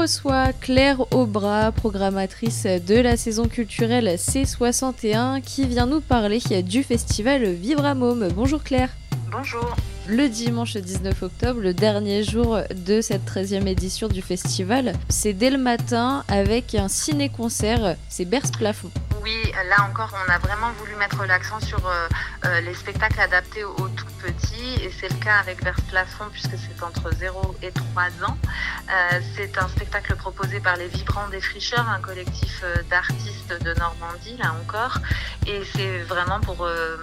reçoit Claire Aubras, programmatrice de la saison culturelle C61, qui vient nous parler du festival Vivre à Môme. Bonjour Claire. Bonjour. Le dimanche 19 octobre, le dernier jour de cette 13e édition du festival, c'est dès le matin avec un ciné-concert, c'est Berce Plafond. Oui, là encore, on a vraiment voulu mettre l'accent sur les spectacles adaptés aux tout petits, et c'est le cas avec Berce Plafond puisque c'est entre 0 et 3 ans. C'est un spectacle proposé par les Vibrants Défricheurs, un collectif d'artistes de Normandie, là encore, et c'est vraiment pour...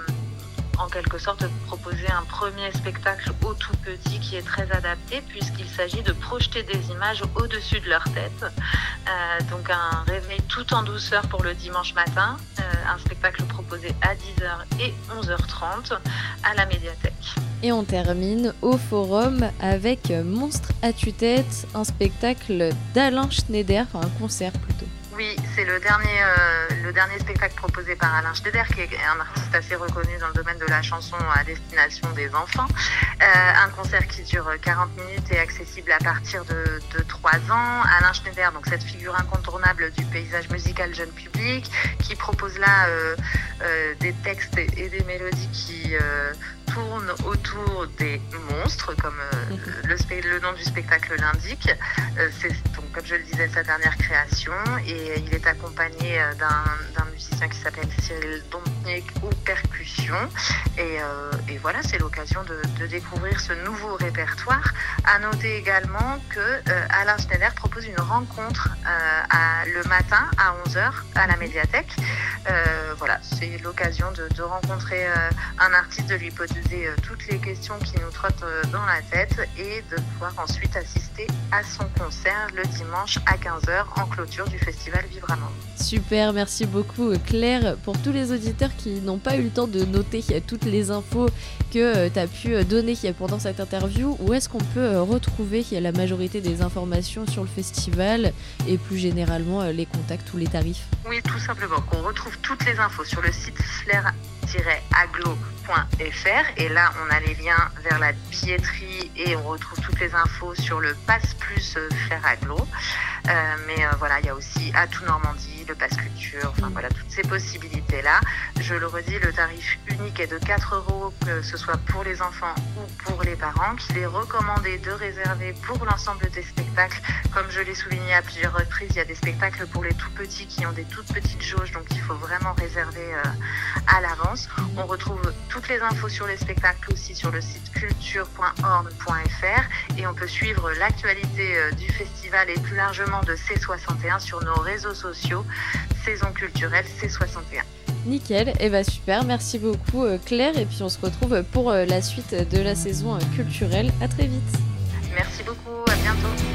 en quelque sorte proposer un premier spectacle aux tout petits qui est très adapté puisqu'il s'agit de projeter des images au-dessus de leur tête. Donc un réveil tout en douceur pour le dimanche matin, un spectacle proposé à 10h et 11h30 à la médiathèque. Et on termine au forum avec Monstre à tue-tête, un spectacle d'Alain Schneider, enfin un concert plutôt. Oui, c'est le dernier spectacle proposé par Alain Schneider, qui est un artiste assez reconnu dans le domaine de la chanson à destination des enfants. Un concert qui dure 40 minutes et accessible à partir de 3 ans. Alain Schneider, donc cette figure incontournable du paysage musical jeune public, qui propose là des textes et des mélodies qui tournent autour des monstres, comme le nom du spectacle l'indique. C'est donc, comme je le disais, sa dernière création, et il est accompagné d'un musicien qui s'appelle Cyril Dompniek aux percussions. Et voilà, c'est l'occasion de découvrir ce nouveau répertoire. À noter également que Alain Schneider propose une rencontre le matin à 11h à la médiathèque. Voilà, c'est l'occasion de rencontrer un artiste, de lui poser toutes les questions qui nous trottent dans la tête et de pouvoir ensuite assister à son concert le dimanche à 15h en clôture du festival Vivre à Môme. Super, merci beaucoup Claire. Pour tous les auditeurs qui n'ont pas eu le temps de noter toutes les infos que tu as pu donner pendant cette interview, où est-ce qu'on peut retrouver la majorité des informations sur le festival et plus généralement les contacts ou les tarifs? Oui, tout simplement, qu'on retrouve toutes les infos sur le site flair-aglo.fr, et là on a les liens vers la billetterie et on retrouve toutes les infos sur le Pass Plus Flair Aglo. Mais voilà, il y a aussi Atout Normandie, le Pass Culture, enfin voilà, toutes ces possibilités-là. Je le redis, le tarif unique est de 4 €, que ce soit pour les enfants ou pour les parents, qu'il est recommandé de réserver pour l'ensemble des spectacles. Comme je l'ai souligné à plusieurs reprises, il y a des spectacles pour les tout petits qui ont des toutes petites jauges, donc il faut vraiment réserver à l'avance. On retrouve toutes les infos sur les spectacles aussi sur le site culture.orne.fr, et on peut suivre l'actualité du festival et plus largement de C61 sur nos réseaux sociaux, saison culturelle C61. Nickel, et bah super, merci beaucoup Claire, et puis on se retrouve pour la suite de la saison culturelle. À très vite. Merci beaucoup, à bientôt.